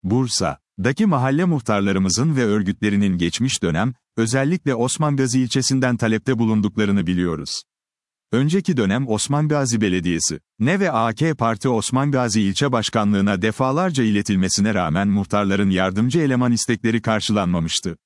Bursa'daki mahalle muhtarlarımızın ve örgütlerinin geçmiş dönem, özellikle Osman Gazi ilçesinden talepte bulunduklarını biliyoruz. Önceki dönem Osman Gazi Belediyesi, ne ve AK Parti Osman Gazi İlçe Başkanlığı'na defalarca iletilmesine rağmen muhtarların yardımcı eleman istekleri karşılanmamıştı.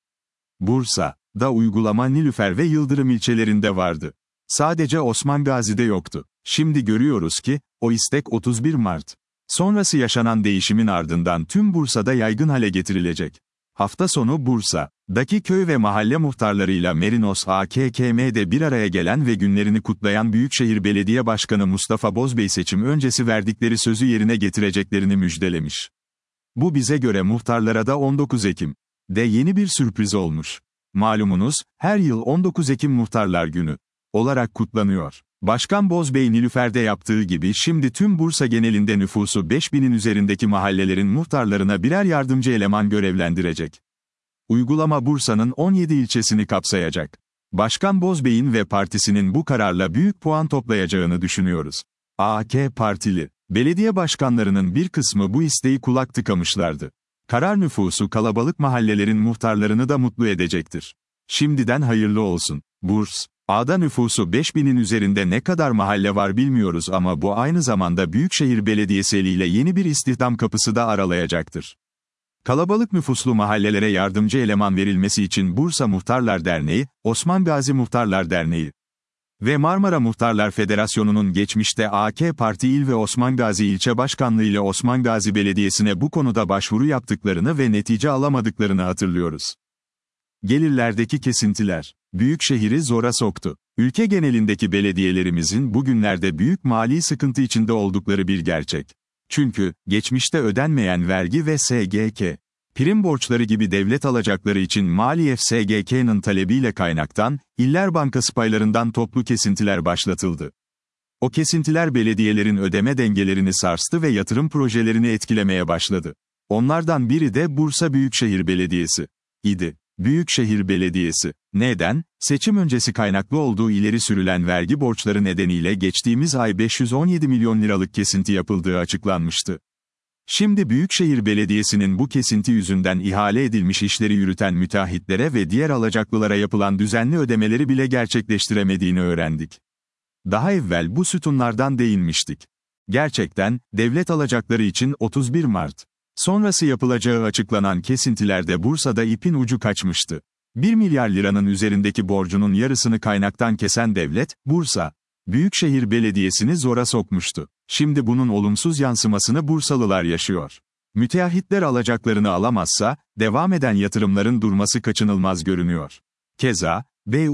Bursa'da uygulama Nilüfer ve Yıldırım ilçelerinde vardı. Sadece Osman Gazi'de yoktu. Şimdi görüyoruz ki, o istek 31 Mart sonrası yaşanan değişimin ardından tüm Bursa'da yaygın hale getirilecek. Hafta sonu Bursa'daki köy ve mahalle muhtarlarıyla Merinos AKKM'de bir araya gelen ve günlerini kutlayan Büyükşehir Belediye Başkanı Mustafa Bozbey seçim öncesi verdikleri sözü yerine getireceklerini müjdelemiş. Bu bize göre muhtarlara da 19 Ekim'de yeni bir sürpriz olmuş. Malumunuz, her yıl 19 Ekim Muhtarlar Günü olarak kutlanıyor. Başkan Bozbey Nilüfer'de yaptığı gibi şimdi tüm Bursa genelinde nüfusu 5000'in üzerindeki mahallelerin muhtarlarına birer yardımcı eleman görevlendirecek. Uygulama Bursa'nın 17 ilçesini kapsayacak. Başkan Bozbey'in ve partisinin bu kararla büyük puan toplayacağını düşünüyoruz. AK Partili belediye başkanlarının bir kısmı bu isteği kulak tıkamışlardı. Karar nüfusu kalabalık mahallelerin muhtarlarını da mutlu edecektir. Şimdiden hayırlı olsun. Bursa'da nüfusu 5000'in üzerinde ne kadar mahalle var bilmiyoruz ama bu aynı zamanda Büyükşehir Belediyesi eliyle yeni bir istihdam kapısı da aralayacaktır. Kalabalık nüfuslu mahallelere yardımcı eleman verilmesi için Bursa Muhtarlar Derneği, Osman Gazi Muhtarlar Derneği ve Marmara Muhtarlar Federasyonu'nun geçmişte AK Parti İl ve Osman Gazi İlçe Başkanlığı ile Osman Gazi Belediyesi'ne bu konuda başvuru yaptıklarını ve netice alamadıklarını hatırlıyoruz. Gelirlerdeki kesintiler, Büyükşehir'i zora soktu. Ülke genelindeki belediyelerimizin bugünlerde büyük mali sıkıntı içinde oldukları bir gerçek. Çünkü, geçmişte ödenmeyen vergi ve SGK, prim borçları gibi devlet alacakları için Maliye SGK'nın talebiyle kaynaktan, İller Bankası paylarından toplu kesintiler başlatıldı. O kesintiler belediyelerin ödeme dengelerini sarstı ve yatırım projelerini etkilemeye başladı. Onlardan biri de Bursa Büyükşehir Belediyesi idi. Büyükşehir Belediyesi, neden? Seçim öncesi kaynaklı olduğu ileri sürülen vergi borçları nedeniyle geçtiğimiz ay 517 milyon liralık kesinti yapıldığı açıklanmıştı. Şimdi Büyükşehir Belediyesi'nin bu kesinti yüzünden ihale edilmiş işleri yürüten müteahhitlere ve diğer alacaklılara yapılan düzenli ödemeleri bile gerçekleştiremediğini öğrendik. Daha evvel bu sütunlardan değinmiştik. Gerçekten, devlet alacakları için 31 Mart sonrası yapılacağı açıklanan kesintilerde Bursa'da ipin ucu kaçmıştı. 1 milyar liranın üzerindeki borcunun yarısını kaynaktan kesen devlet, Bursa Büyükşehir Belediyesi'ni zora sokmuştu. Şimdi bunun olumsuz yansımasını Bursalılar yaşıyor. Müteahhitler alacaklarını alamazsa, devam eden yatırımların durması kaçınılmaz görünüyor. Keza,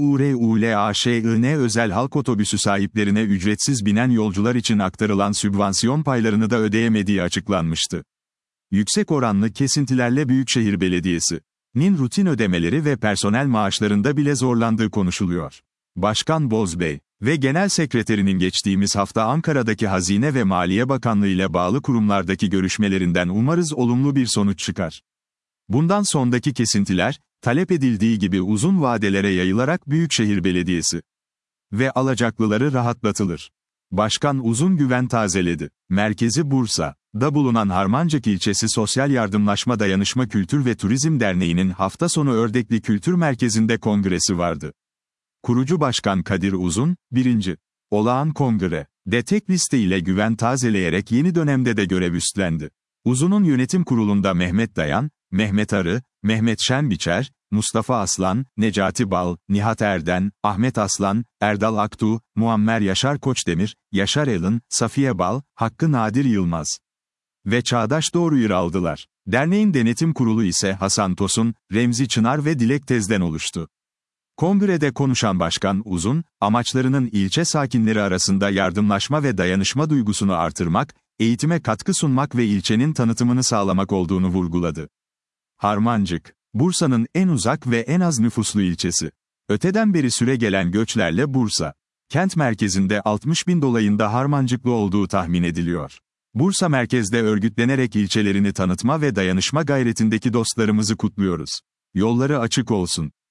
BURULAŞIN özel halk otobüsü sahiplerine ücretsiz binen yolcular için aktarılan sübvansiyon paylarını da ödeyemediği açıklanmıştı. Yüksek oranlı kesintilerle Büyükşehir Belediyesi'nin rutin ödemeleri ve personel maaşlarında bile zorlandığı konuşuluyor. Başkan Bozbey ve Genel Sekreterinin geçtiğimiz hafta Ankara'daki Hazine ve Maliye Bakanlığı ile bağlı kurumlardaki görüşmelerinden umarız olumlu bir sonuç çıkar. Bundan sondaki kesintiler, talep edildiği gibi uzun vadelere yayılarak Büyükşehir Belediyesi ve alacaklıları rahatlatılır. Başkan uzun güven tazeledi. Merkezi Bursa'da bulunan Harmancık İlçesi Sosyal Yardımlaşma Dayanışma Kültür ve Turizm Derneği'nin hafta sonu Ördekli Kültür Merkezi'nde kongresi vardı. Kurucu Başkan Kadir Uzun, 1. Olağan Kongre'de tek liste ile güven tazeleyerek yeni dönemde de görev üstlendi. Uzun'un yönetim kurulunda Mehmet Dayan, Mehmet Arı, Mehmet Şenbiçer, Mustafa Aslan, Necati Bal, Nihat Erden, Ahmet Aslan, Erdal Aktuğ, Muammer Yaşar Koçdemir, Yaşar Elin, Safiye Bal, Hakkı Nadir Yılmaz ve Çağdaş Doğru yer aldılar. Derneğin denetim kurulu ise Hasan Tosun, Remzi Çınar ve Dilek Tez'den oluştu. Kongrede konuşan Başkan Uzun, amaçlarının ilçe sakinleri arasında yardımlaşma ve dayanışma duygusunu artırmak, eğitime katkı sunmak ve ilçenin tanıtımını sağlamak olduğunu vurguladı. Harmancık, Bursa'nın en uzak ve en az nüfuslu ilçesi. Öteden beri süregelen göçlerle Bursa, kent merkezinde 60 bin dolayında Harmancıklı olduğu tahmin ediliyor. Bursa merkezde örgütlenerek ilçelerini tanıtma ve dayanışma gayretindeki dostlarımızı kutluyoruz. Yolları açık olsun.